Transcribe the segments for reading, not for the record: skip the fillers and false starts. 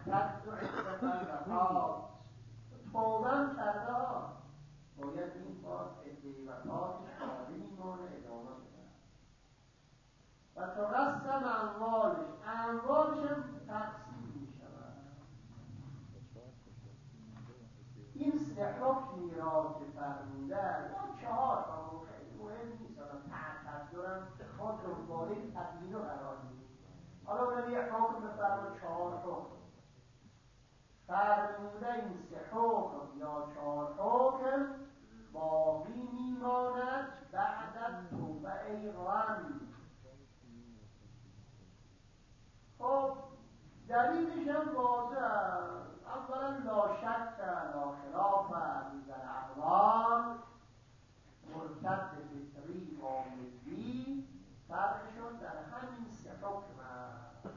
اعتدت عدت الوفات توبه هم کرده ها، باید این باز عده وفاتش باقی میمانه ادامه بده. و تقسم اموالش هم تقسیم می شود. این سه حکم میراث که فرموده یا 4 تا خیلی مهم نیست، حالا تعددم خود رو بالای تدوین رو قرار میدیم. حالا برای یک حکم بفرما 4 حکم فرموده، این سه حکم یا 4 حکم باقی میماند بعد از توبه غم. خب دلیلش هم واضح است. اولا لا شک لا خلاف در اقوال مرتد فطری و ملی فرقشون در همین سه حکم است.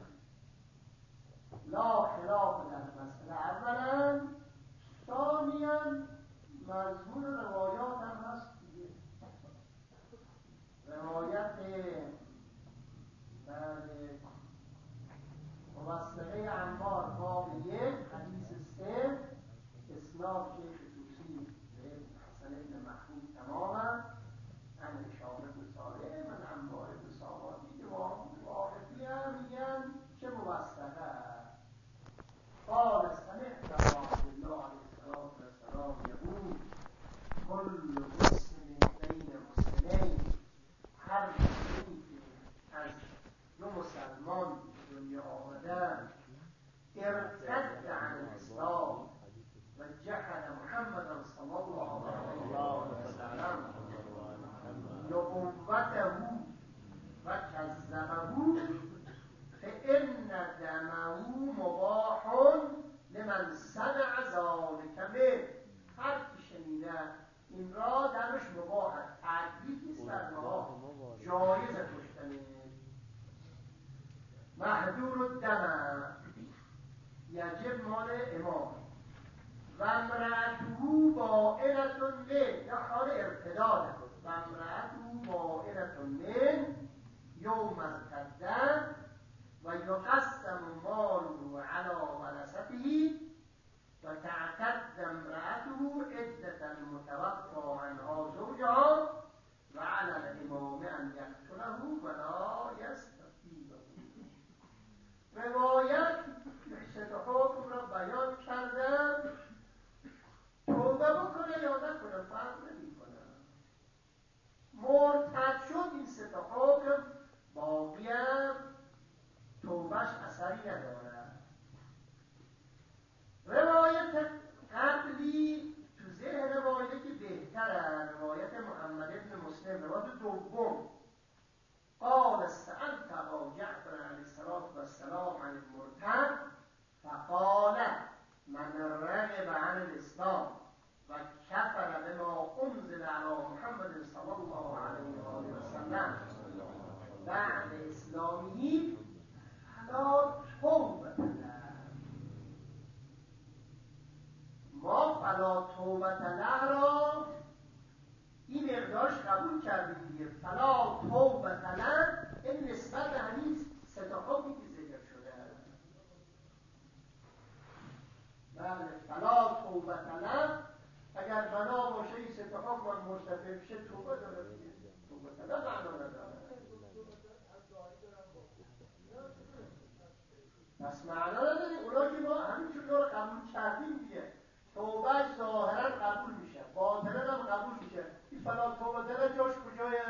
لا خلاف در مسئله اولا. ثانیا مضمون روایات هم هست دیگه. روایت موثقه انبار باب 1 حدیث 3 اسناد شیخ توسی به حسن ابن محمود تماما عن هشام بن صالح من انبار بن سامانی که واقفی هم میگن چه موثقه. قال سمعت رسول الله علیه السلام یقول كل مسلم بین مسلمین، هر مسلمی که از دو مسلمان دنیا آمدن ارتد عن الاسلام و جحد محمدا صلی الله علیه وسلم نبوته و کذبه فإن دمه مباح لمن سمع ذلك منه. هر کی شنیده این را درش مباح است، تعدیل نیست در ما، جایز کشتنه. محدور الدم یجب مال امام. و امرأته بائنة من، یا حال ارتداد. و امرأته بائنة من یوم ارتد و یقسم ماله علی ورثته و تعتد امرأته عدة المتوفى عنها زوجها و علی الامام ان یقتله ولا یستفیده. روایت سه حکم را بیان کردم. توبه بکنه یا نکنه فرق نمی‌کنه. مرتد شد این سه حکم باقی هم توبهش اثری ندارد. روایت قبلی تو ذهن روایتی که بهتره، روایت محمد ابن مسلم، روایت دوم. قال سألت ابا جعفر علیه السلام عن المرتد فقال من رغب عن الاسلام و کفر بما انزل علی محمد صلی الله علیه و آله و سلم بعد اسلامی فلا توبه له. ما فلا توبه له را این مقدارش قبول کردیم دیگه. فلا توبه له این نسبت همین سه تا حکمی که ذکر شده. بله فلا توبه له اگر بنا باشه این سه تا حکم مرتفع بشه توبه داره دیگه. توبه له معنا نداره. پس معنا نداره. اونا که ما همینجور رو قبول کردیم دیگه. توبهش ظاهرا قبول میشه، باطنا هم قبول میشه. این فلا توبه داره جاش کجایه؟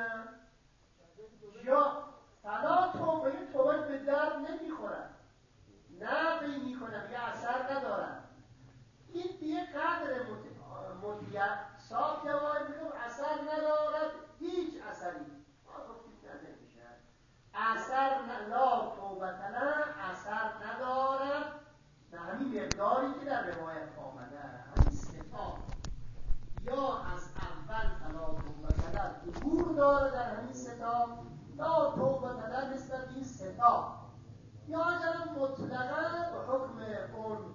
یا فلا توبه، این توبه به درد نمیخوره، نفعی میکنه، یه اثر نداره. این دیگه قدر مدیعصاب که باید میگم اثر ندارد، هیچ اثری نمیشه. اثر لا توبه له اثر ندارد به همین مقداری که در روایت آمده. همین ستا یا از اول فلا توبه له ظهور داره در همین ستا، لا توبه له نسبت این ستا، یا اگر مطلقا به حکم اون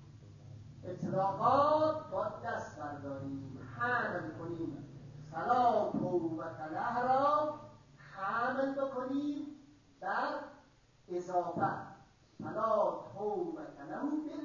اطلاقات باید دست برداریم، حمل کنیم فلا توبه له را حمل بکنیم بر اضافه فلا توبه له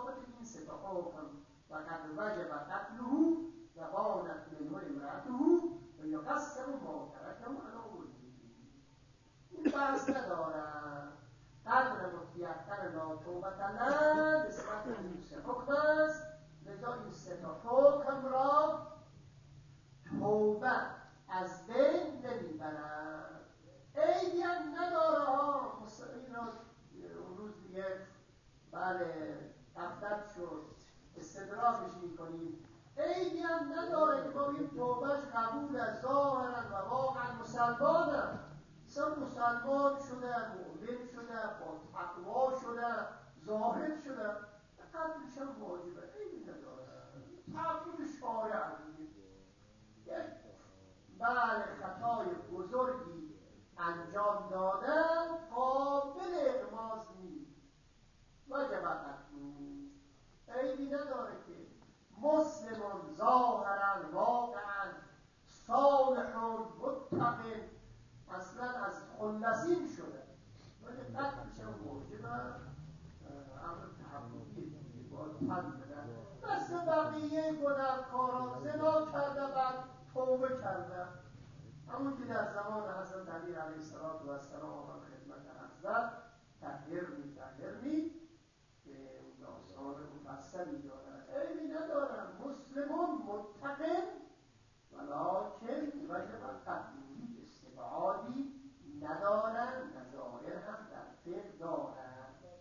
اطابق این سه تا حکم و قد وجب قتله و بانت منه امرأته و یقسم ما ترکه علی ولده. این بحث ندارم. قدر متیقن لا توبت له نسبت به این سه حکم است، لذا این سه تا حکم را توبه از بین نمیبرد. عیبی هم نداره ها. این را اون روز دیگه بله غفلت شد استدراکش میکنیم. عیبی هم نداره که ما این توبهش قبول از ظاهرا و واقعا مسلمانم، اصلا مسلمان شده، مؤمن شده، با تقوا شده، زاهد شده، قبلش هم واجبه. عیبی نداره. تعبود شارع یک بله خطای بزرگی انجام دادن قابل اغماض نیست. وجب قتله. عیبی نداره که مسلمون ظاهرا واقعا صالح متقی اصلا از خلصین شده، ولی قتلش هم واجبه. امر تعبدی باید تن بدن. مثل بقیه گناهکاران زنا کرده بعد توبه کرده، همون که در زمان حضرت علی علیه السلام آمد خدمت حضرت تطهرنی که داستان مفصلی دارد. عیبی ندارم. مسلمون متقن ولکن وجب قتله استبعادی ندارن، نظاهر هم در فقه دارن.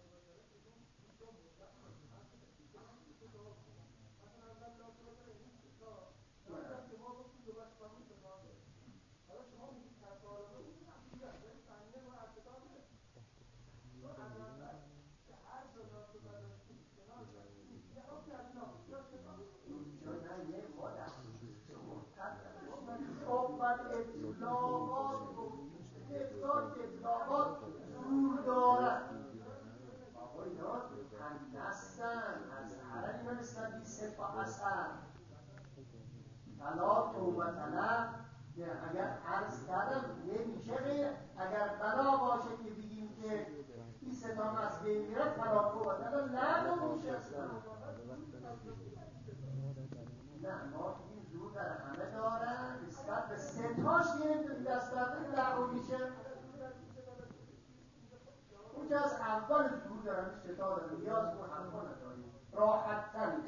اطلاقات زور دارد. آقا اینا هستن از حرم اینا نسبت بی صفا هستن. فلا توبت له. اگر عرض کردم نمیشه غیر اگر بنا باشه که بگیم که این ستام از بین میرد فلا توبت له نه نمیشه اصلا. نه ما این زور در همه دارن نسبت به ستاش نمیتونی دست بردن دعوا میشه. اون که از اول زور دارن ستا دارن نیاز به حرفا نداریم راحت تری.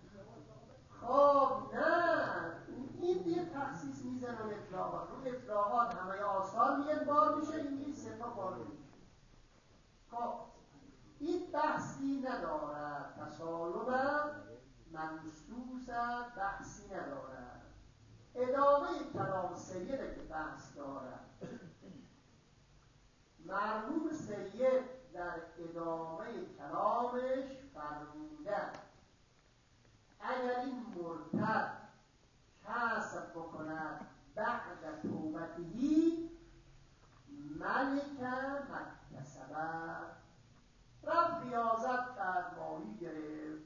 خب نه این دیگه تخصیص میزن اون اطلاقات. اون اطلاقات همه آثار میگن بار میشه، این ستا بار میشه. خب این بحثی ندارد. تسالم منصوص بحثی ندارد. ادامه کلام سیده که بحث دارد. مرحوم سید در ادامه کلامش فرموده اگر این مرتد کسب بکند بعد توبتهی ملک مکتسبه، رفت ریاضت کرد، ماهی گرفت،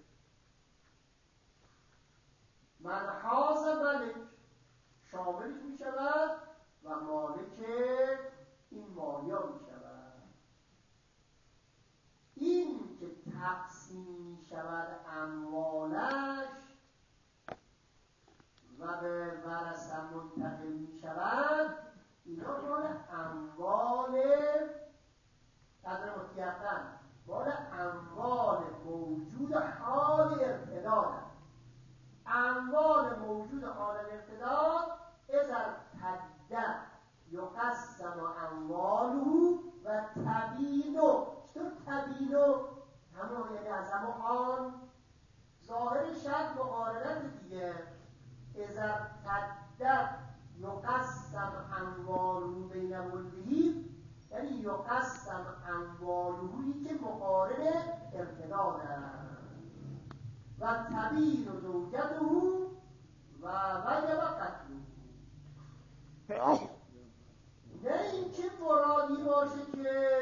منحاز ملک شاملش می شود و مالک این ماهی ها می شود. این که تقسیم می شود اموالش و به ورثه منتقل می شود، اینا مال اموال قدر مطلقاً مال اموال موجود حال ارتداد. اموال موجود حال ارتداد اذا ارتد یقسم امواله و تبینو. چطور تبینو؟ همون یعنی از همون آن ظاهر شرط مقارنت دیگه. اذا ارتد یقسم امواله بین ولدهی، یعنی یقسم اموالهی که مقارن ارتداد و تبین و زوجته و وجب قتله. نه اینکه مرادی باشه که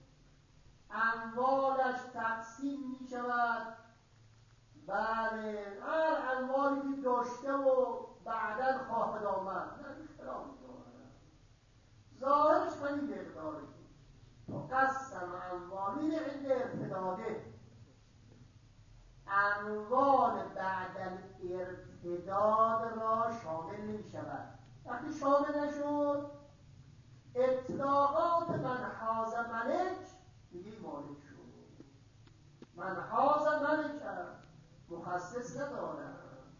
اموالش تقسیم می شود، بله هر اموالی که داشته و بعداً خواهد آمد، نه اختلاف داره. ظاهرش همین مقداره تو قسم اموالی عند ارتداده. اموال بعد الارتداد را شامل نمی شود. وقتی شامل نشد، اطلاقات من حاز ملک دیگه مالک شد. من حاز ملک مخصص ندارم.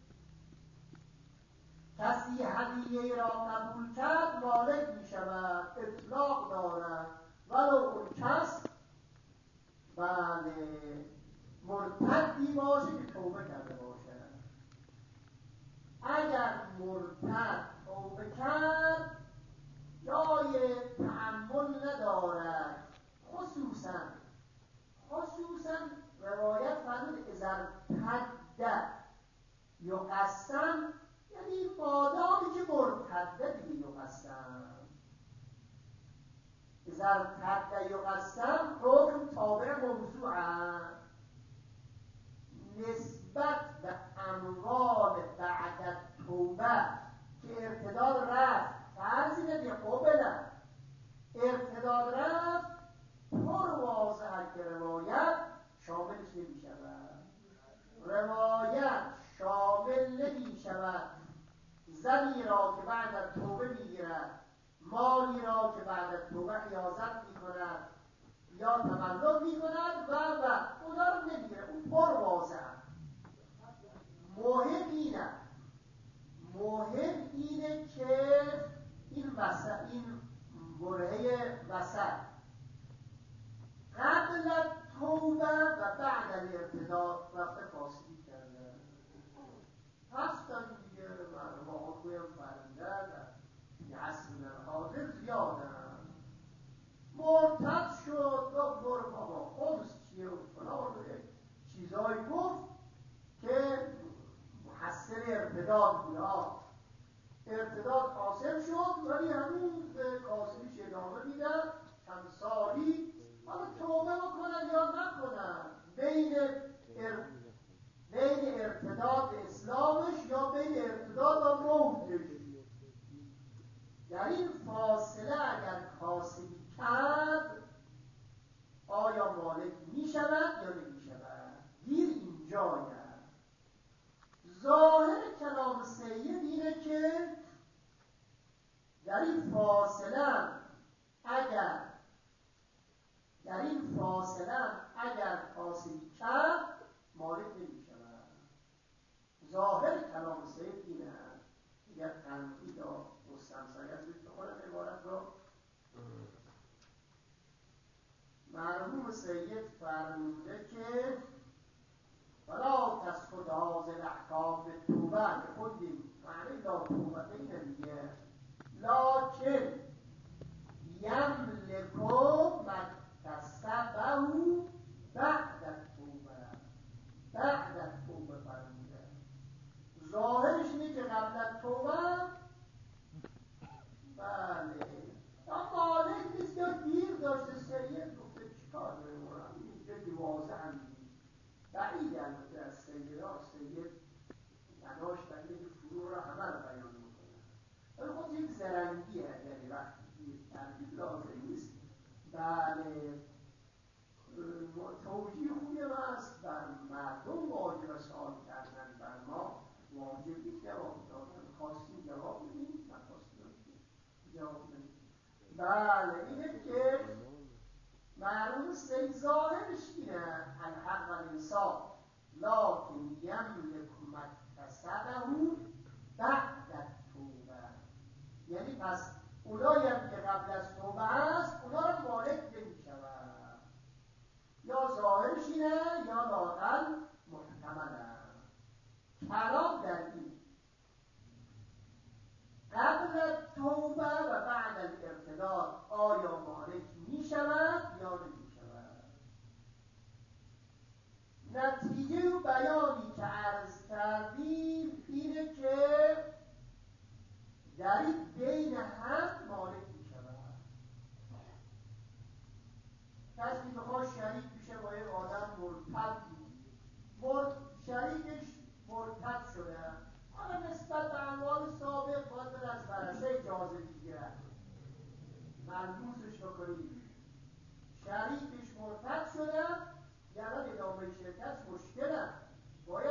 کسی هدیه را قبول کرد مالک می شود، اطلاق دارد، ولو اون کس بله مرتدی باشه که توبه کرده باشه. اگر مرتد توبه کرد جای تأمل ندارد. خصوصا روایت فرمود اذا ارتد یقسم، یعنی مادامی که مرتده دیگه یقسم. اذا ارتد یقسم حکم تابع موضوع است. نسبت به اموال بعد توبه که ارتداد رفت، فرضی نمیه قبله ارتداد رفت، پر واضحه که روایت شاملش نمی شود. روایت شامل نمی شود زنی را که بعد از توبه میگیرد، مالی را که بعد از توبه حیازت میکند یا تملک میکند و اونا رو نمیگیره. اون پر واضحه. مهم اینه که این برهه وسط قبل توبه و بعد الارتداد رفته فاسدی کرده. هستن دیگه واقعی فرنده در عصر حاضر زیادن. مرتد شد و برو بابا خودش چیه و فلان و چیزایی گفت که محصل ارتداد بود. ارتداد حاصل شد ولی هنوز به کاسبیش ادامه میدن چند سالی. حالا توبه بکنن یا نکنن، بین ارتداد اسلامش یا بین ارتداد و موتش، در این فاصله اگر کاسبی کرد آیا مالک می شود یا نمی شود؟ گیر اینجا کرد. ظاهر کلام سید اینه که در این فاصله اگر کاسبی کرد مالک نمی شود. ظاهر کلام سید اینه. اگر تنقید یا مستمسک از بیت بخورم عبارت رو، مرحوم سید فرموده که ولا تسقط هذه الاحکام بالتوبه، خودیم معنی لا توبه اینه دیگه، لکن یملکو مکتسبه بعد التوبه فرموده. ظاهرش اینه که قبل از توبه بله یا مالک نیست یا دیر داشته. سید گفته چیکار داریم اینجا که واضح هم بعید البته از سید تلاش برده که فروع را همه را بیان میکنه، ولی خود یک زرنگیه. یعنی وقتی تربیت لازم نیست. بله توجیه خوبی هست بر مردم واجب سوال کردن، بر ما واجب نیست جواب دادن. خواستیم جواب بدیم، نخواستیم جواب بدیم. بله اینه که معروض سید ظاهرش اینه الحق و الانصاف، لکن یملک مکتسبه بعد التوبه. یعنی پس اونایی هم که قبل از توبه هست اونا رو مالک نمی شود. یا ظاهرش اینه یا لااقل محتمله. کلام در این قبل توبه و بعد الارتداد آیا مالک می شود یا نمی شود؟ نتیجه و بیانی که عرض کردیم اینه که در این بین هم مالک می شود. کسی بخواد شریک میشه با یک آدم مرتد، شریکش مرتد شده، حالا نسبت به اموال سابق باید از ورثه اجازه بگیرد ملموسش بکنید. شریکش مرتد شده، یعنی ادامه شرکت مشکل است، باید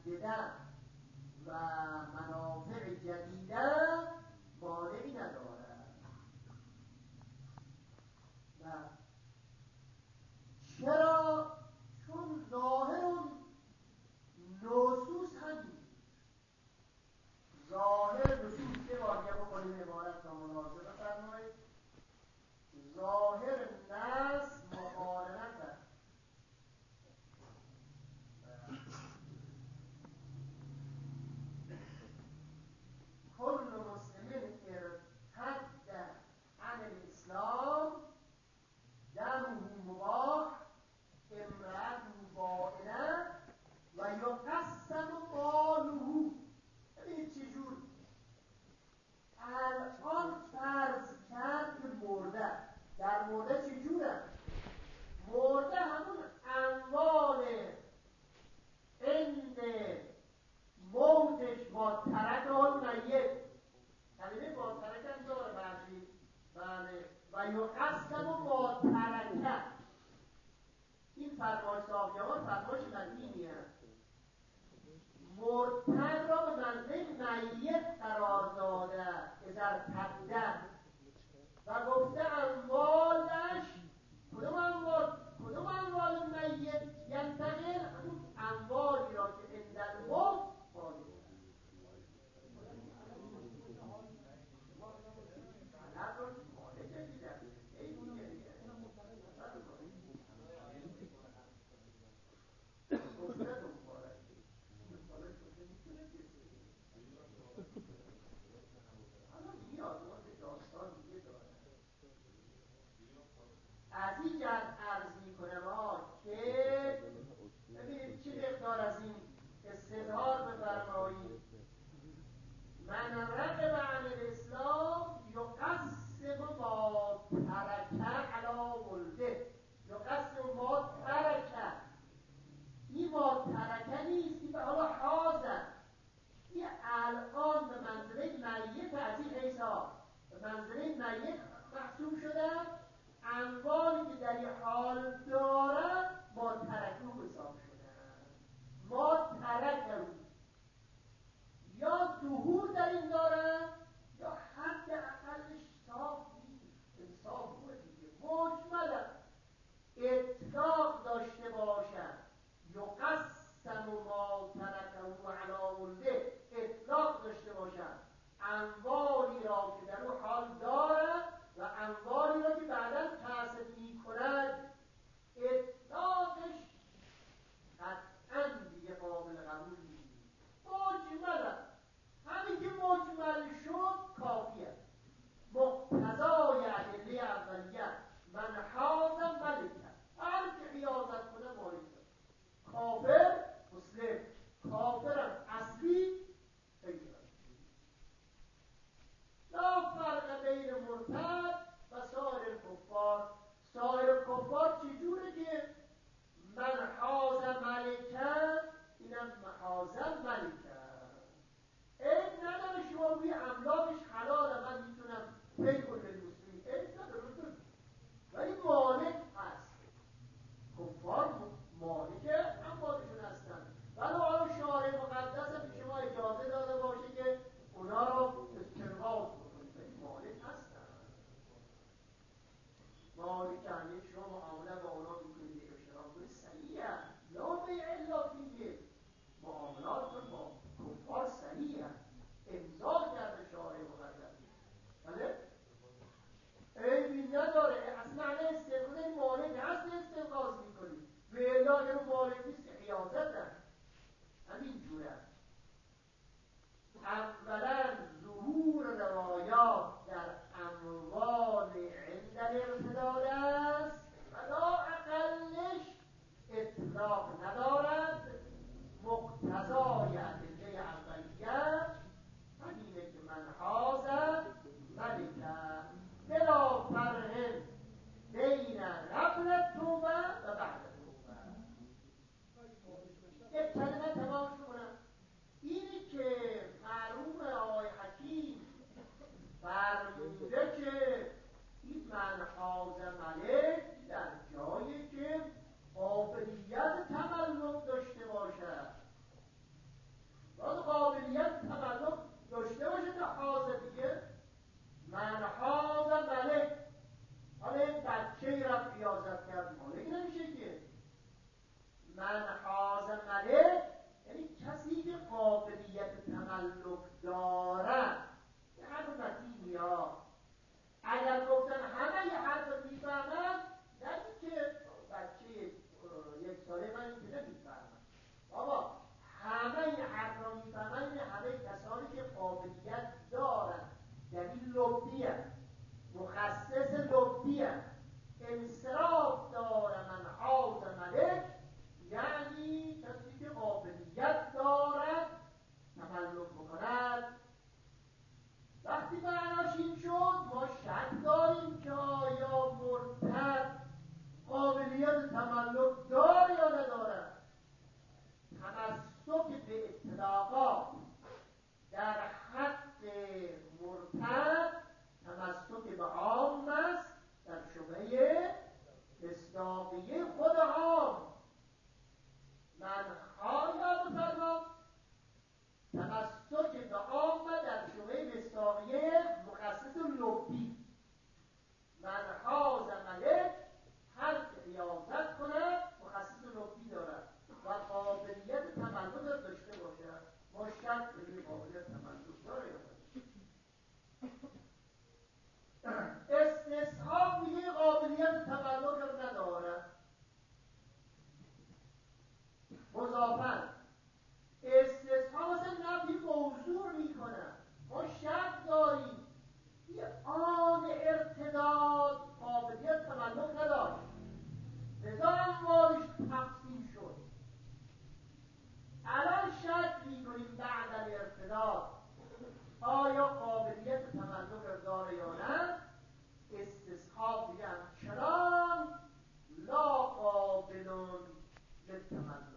متجددن و منافع جدیدن مانعی ندارد. و چرا؟ چون ظاهر نصوص همین، ظاهر نصوص یه بار بکنیم عبارت را ملاحظه بفرمایید. ظاهر نص مقارنت است. كل مسلم ارتد عن الاسلام دمه مباح امرأته بائنه و یقسم ماله. ببینید چجور الان فرض کرد که مرده، در مرده چجوره؟ مرده همون اموال عند موتش با ترک آن میت، کلمه با ترک هم داره بعضی، بله، و یقسم با ترکه. این فرمایش صاحبیان فرمایش قدیمی است. مرتد را به منزله میت قرار داده اذا ارتده و گفته اموالش کدوم اموال میت ینتقل، همون اموالی را که عند الموت باید طلب را مالک دیدن این دیگه از این جهت عرض می‌کنم که ببینید چه مقدار از این استظهار بفرمایید. من رغب عن الاسلام یقسم ما ترک علی ولده، یقسم ما ترک. این ما ترک نیست، این به حالا حاضر، این الان به منزله میت از این حیث ها به منزله میت محسوب شده. اموالی که در این حال داره ما ترکو حساب شده. ما ترکو یا ظهور در این داره یا حد اقلش صاف نیست. انصاف بود دیگه مجمل اطلاق داشته باشد. یقسم ما ترکو علی ولده، اطلاق داشته باشد اموالی را که در اون حال دارد و اموالی را که بعدا کسب می‌کند. اطلاقش قطعاً دیگه قابل قبول نیست. مجمل همین که مجمل شد کافیه. مقتضای ادله اولیه من حاز ملکه، هر که حیازت کنه مالکه. کافر مسلم، کافرم اصلی، وقتی معناش این شد ما شک داریم که آیا مرتد قابلیت تملک داره یا نداره. تمسک به اطلاقات در حق مرتد تمسک به عام است در شبهه مصداقیه خود عام. من یا بفرما تمسک به عام در شبهه مصداقیه مخصص لبی. من حاز ملک هر که ریاضت کند مخصص لبی دارد و قابلیت تملک داشته باشد. ما شک به قابلیت تملک داره یا استصحاب میگه قابلیت تملک رو نداره. مضافن استصحاب مثلا نفی موضوع میکنه. ما شک داریم یه آن ارتداد قابلیت تملک نداشت، لذا اموالش تقسیم شد. الان شک میکنیم بعد ارتداد آیا قابلیت تملک داره یا نه. استصحاب میگن چنان لا قابلون للتملک.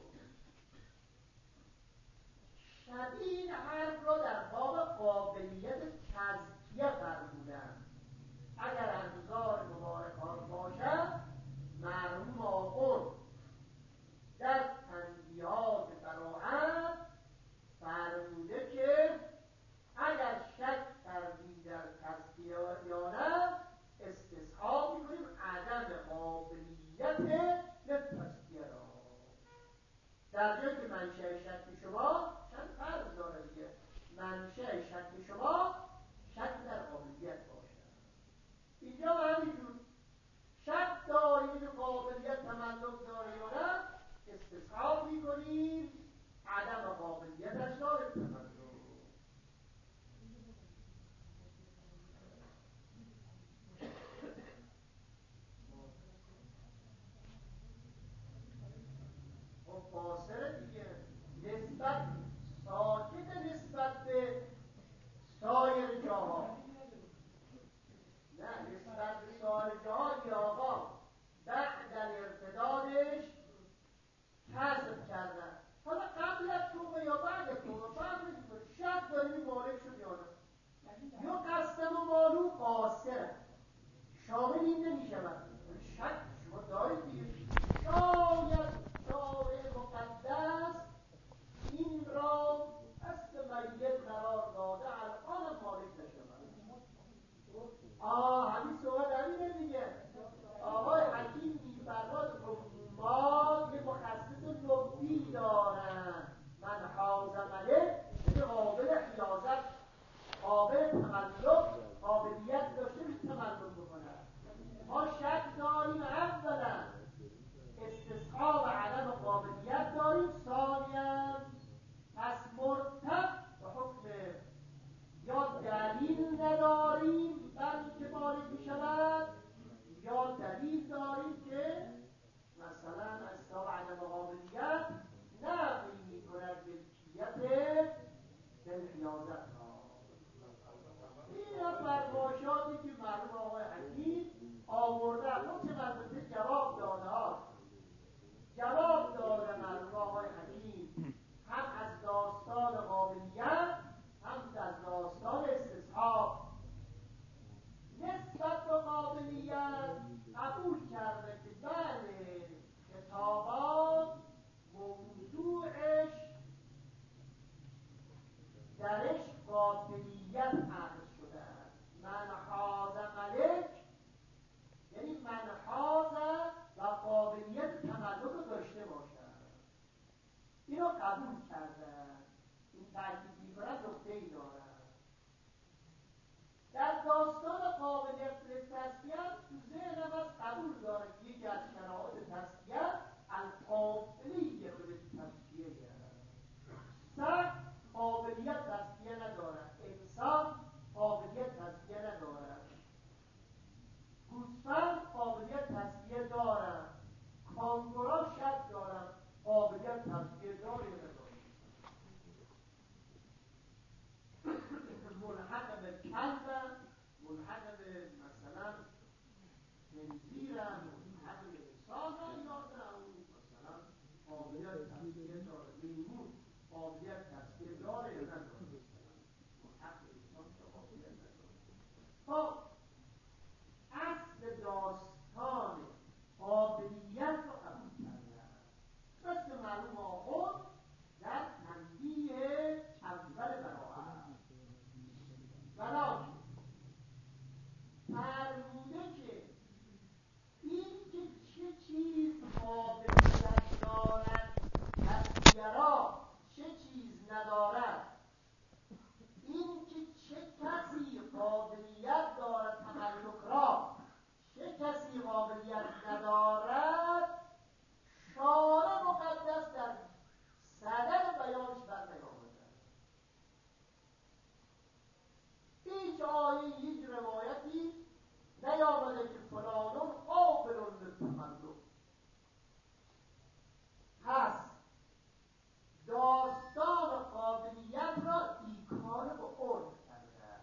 شبیه این حرف را در باب قابلیت تزکیه فرمودن. اگر انظار مبارکات باشد مرحوم آخوند در تنبیهات براعت فرموده که اگر شک کردی در تزکیه یا نه استصحاب میکنیم عدم قابلیت للتزکیه را. در جایی که منشأ شک شما چند فرض داره دیگه، منشأ شک شما شک در قابلیت باشد. اینجا همینجور شک داریم که قابلیت تملک داره یا نه استصحاب میکنیم عدم قابلیتش داره تملک. فاصله دیگه نسبت ساکت نسبت به سایر جاها، نه نسبت به سایر جاها یا آقا بعد در ارتدادش حذف کردن. حالا قبل از توبه یا بعد از توبه فرق نمی‌کنه. شک داریم مالک شد یا نه. یا قسم و مالو قاصره شامل این نمی‌شود. شک شما دارید دیگه. شاید شارع مقدس این را دست میت قرار داده الان مالک نشود. همین صحبت همینه دیگه. آقای حکیم میفرماد ما یه مخصص لبی دارن. من حاز ملک یه قابل حیازت، قابل تملک، قابلیت داشته به تملک بکنن. ما شک داریم اولا استصحاب عدم قابلیت داریم، ثانیاً پس مرتب به حکم یا دلیل نداریم بر اینکه مالک میشود یا دلیل داریم که مثلا استصحاب عدم قابلیت نفی میکند ملکیت بالحیازت ها. این هم فرمایشاتی که مرحوم آقای حکیم آورده. اون چه البته جواب داده ها جواب داده مرحوم آقای حکیم هم از داستان قابلیت هم از داستان استصحاب. نسبت به قابلیت قبول کرده که بله کتابات موضوعش درش قابلیت اخذ شده است. من حاز ملک یعنی من حاز و قابلیت تملک داشته باشد. اینو قبول کردن. این تاکید می‌کنن نکته‌ای دارد. در داستان قابلیت تزکیه تو ذهنم از قبول داره که یکی از شرایط تزکیه القابلیت للتزکیه سگ قابلیت تزکیه ندارد، انسان قابلیت تزکیه ندارد، گوسفند قابلیت تزکیه دارد، کانگورا شک دارد قابلیت تزکیه داره یا نداره. کلبم ملحق به مثلا خنزیرم ملحق به انسانم یا نه اون مثلا قابلیت تصفیه داره میمون قابلیت تصفیه داره یا نداره ملحق به انسان که قابلیت نداره. خب اصل داستان قابلیت رو قبول کردن مثل معلوم آخر در تنبیه اول براعت ولیکن فرموده که این که چه چیز قابلیت دارد تصفیه را چه چیز ندارد، این که چه کسی قابلیت دارد تملک را چه کسی قابلیت ندارد، شارع مقدس در صدر بیانش بر نیامده. هیچ آیه هیچ روایتی نیامده که فلانون قابل للتملک. پس داستان قابلیت را ایکار به عرف کرده.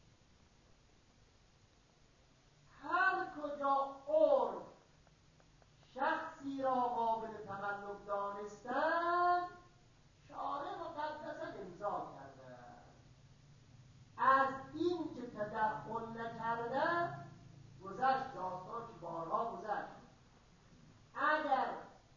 هر کجا عرف شخصی را قابل تملک دانستند شارع مقدس امضا کرده. از این که تدخل نکردن گذشت، داستان که بارها گذشت. اگر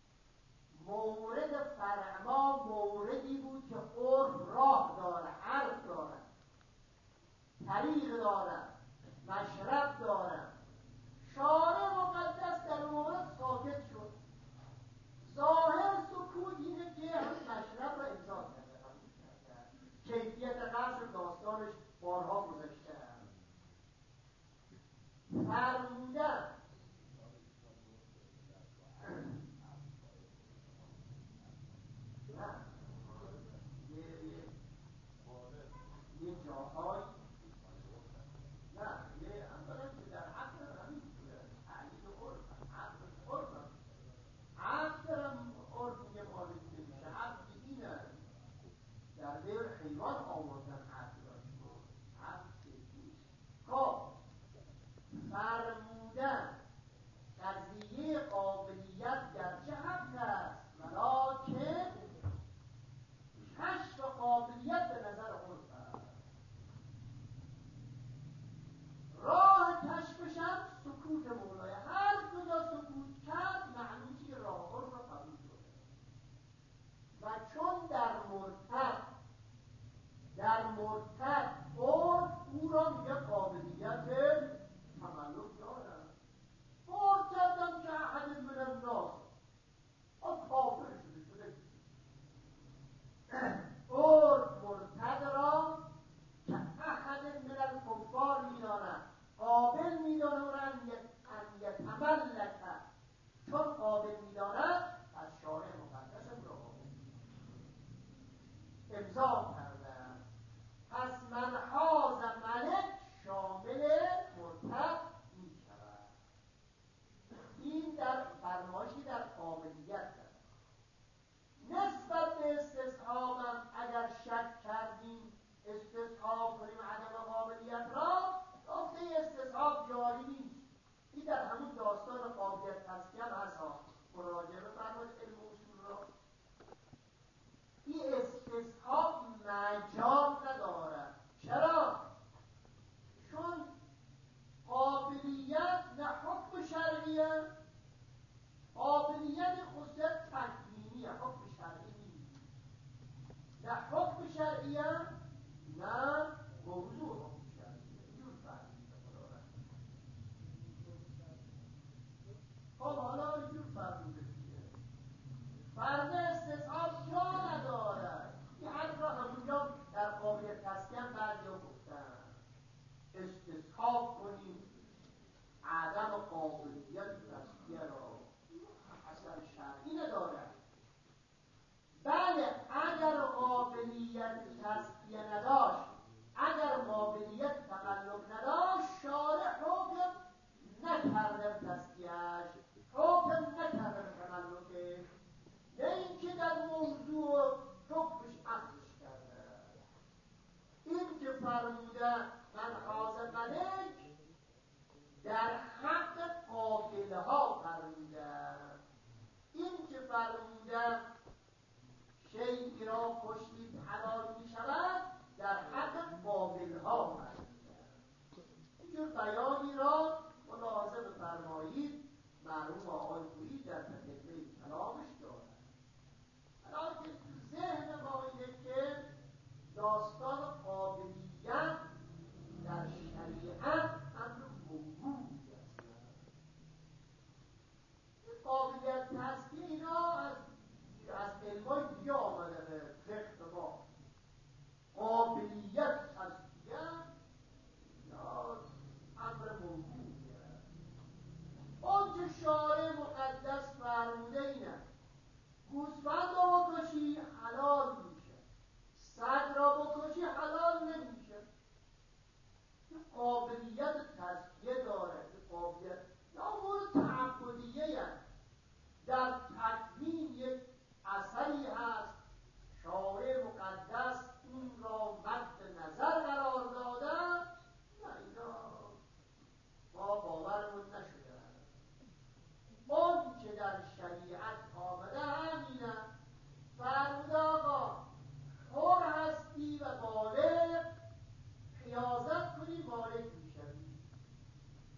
مورد فرما موردی بود که عرف راه داره، حرف داره، طریق داره، مشرب داره، شارع مقدس در مورد ساکت شد. ظاهر سکوت اینه که مشرب را امضا کرده. کیفیت قصر داستانش بارها گذشته. فرمودن یه جاهای نه یه اولا که در عقل همین تعلیم عرف دارم عرف میگه مالک نمیشه. عرف اینه در دیر حیوان آوردن عرف داشت عرف نیست. خب فرمودن قضیه قابلیت گرچه حق است ولیکن کشف قابلیت به نظر عرف است. راه کشفش هم سکوت مولای. هر کجا سکوت کرد معنی که راه عرف را قبول شده. و چون در مرتب عرف او را میگه قابلیت تملک دارد. مرتبم که احد من الناس از کافر شده عرف مرتد را که احد من الکفار میداند، قابل میداند او را ان یتملک. چون قابل میداند از شارع مقدس را امضا کرده. پس من حاز ملک شامل مرتد می شود. این در فرمایشی در قابلیت است. نسبت به استصحابم اگر شک کردیم استصحاب کنیم عدم قابلیت را، گفته استصحاب جاری نیست. این در همون داستان قابلیت تزکیه هم هست. مراجعه بفرمایید علم اصول را. این استصحاب مجال ندارد. چرا؟ چون قابلیت نه حکم شرعیه، قابلیت خصوصیت تکوینیه، حکم شرعی نیست. نه حکم شرعیه نه موضوع حکم شرعیه. اینجور فهمیده خدا. خب حالا اینجور فهمیده دیگه. فرض استصحاب جا ندارد. این حرف را همونجا در قابلیت تزکیه هم بعضیا گفتن. استصحاب کنیم عدم قابلیت تزکیه را اصلا شرعی ندارد. بله اگر قابلیت تزکیه نداشت، اگر قابلیت تملک نداشت، شارع حکم نکرده تزکیهش، حکم نکرده تملکش، نه اینکه در موضوع حکمش عقلش کرده. این که فرموده من حاضر ملک در حق قافله ها فرمودم. این که فرمودم شیعی را کشتید حلال می شود در حق قافله ها فرمودم. اینجور بیانی را ملاحظه بفرمایید مرحوم آقای پویی در تکمله کلامش دارد. حالا که تو ذهن ما اینه که داستان قابلیت در شریعت امر موجودی است. این قابلیت تصدیق اینا از علمای دیگه آمده به فقه ما. قابلیت تصدیق یا امر موجودی است. آنچه شارع مقدس فرموده اینه گوسفند را بکشی حلال میشه، سگ را بکشی حلال نمیشه. این قابلیت تزکیه داره. این قابلیت یا امور تعبدیه هست. در تکوین یک اثری هست شارع مقدس اون را مد نظر قرار داده. نه اینا ما باورمون نشده. اون که در شریعت آمده همینه. فرموده آقا حر هستی و بالغ حیازت کنی بالغ میشوی.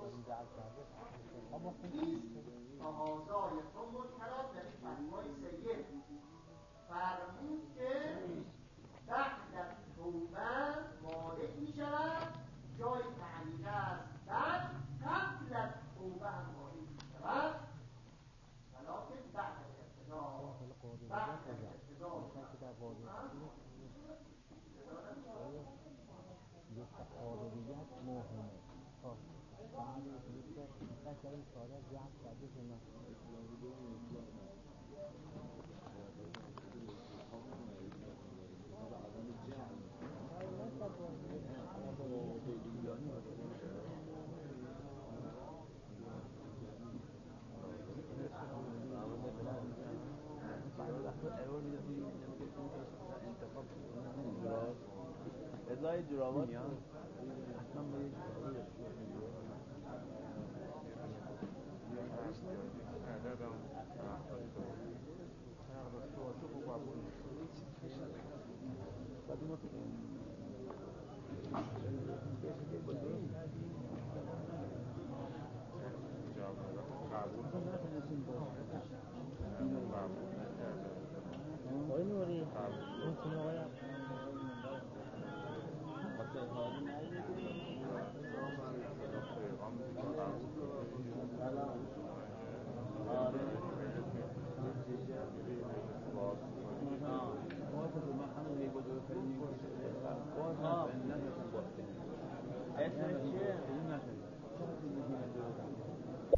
نیست تقاضای تو منکرات، یعنی فتوای سید فرمود که بعد توبه مانع می شود، جای تعلیق است بعد قبل از توبه هم مانع می شود، ولیکن بعد ابتدا قابلیت مهمه تا بعد از این ساده زیاد کرده که نه ازای جراوات حتما باید قبول